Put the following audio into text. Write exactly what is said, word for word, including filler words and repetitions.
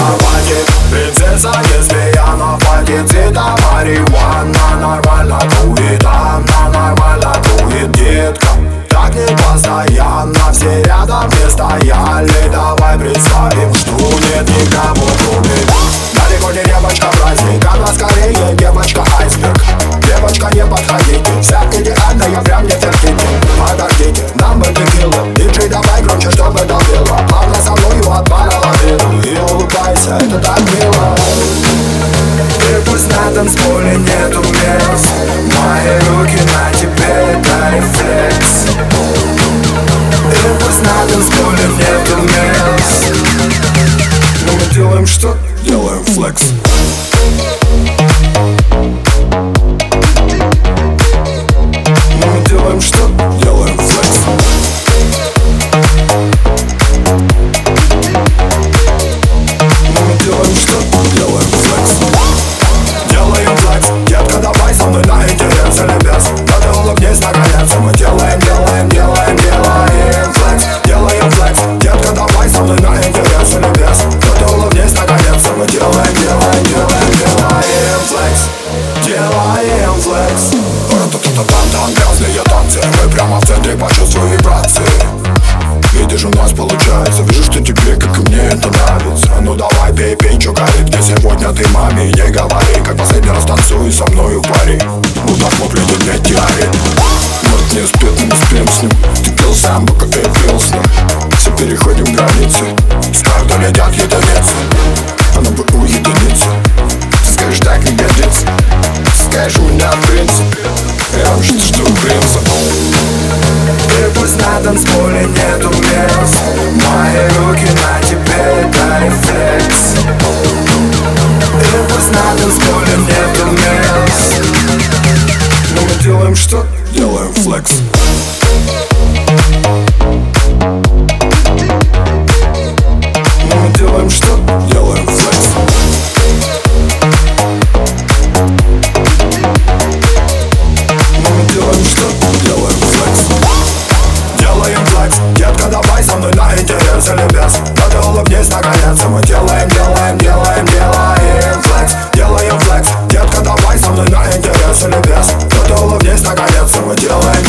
захватит. Принцесса, если я на флоте, цвета марихуана нормально дует, она нормально дует, детка. Так не постоянно, все рядом не стояли. Давай представим, что нет никого кроме. Далеко не девочка праздник, она скорее девочка айсберг. Девочка, не подходите, вся идеальная, прям не терпите. Подождите, нам бы текила, диджей давай громче, чтобы долбило. Плавно со мною от бара лавину и улыбайся, это так мило. И пусть на танцполе нету мест, мои руки на тебе, это рефлекс. И пусть на танцполе нету мест, но мы делаем что? Делаем флекс. Но мы делаем что? Делаем флекс. Но мы делаем что? Делаем флекс. Делаем флекс. Детка, давай со мной на интерес или без. Да ты улыбнись наконец. Мы делаем, делаем, делаем, делаем флекс. Делаем флекс. Детка, давай со мной на интерес или без. Да ты улыбнись наконец. Мы делаем, делаем, делаем, делаем флекс. Делаем флекс. Ра-та-та-та-там, грязные танцы. Мы прямо в центре, почувствуй вибрации. Видишь, у нас получается. Вижу, что тебе, как и мне, это нравится. Ну давай, пей, пей, чё горит. Где сегодня ты маме не говори. Как последний раз танцуй со мною в паре. Мудак мог лететь метеорит. Может не успеет, но мы спим с ним. Ты пил сам, пока я пил с ним. Все переходим границы. С карты летят единицы. Она бы у единицы. Ты скажешь, так не годится. Ты скажешь, у меня принцип. Я вообще-то что принцип. И пусть на танцполе нету мест, мои руки на тебе, это рефлекс. И пусть на танцполе нету мест, но мы делаем что? Делаем флекс. Но мы делаем что? Делаем флекс. Но мы делаем что? Делаем флекс. Делаем флекс. Детка, давай со мной на интерес или без. Да ты улыбнись наконец. Мы делаем, делаем, делаем, делаем флекс. Делаем флекс. Детка, давай со мной на интерес или без. Да ты улыбнись наконец. Мы делаем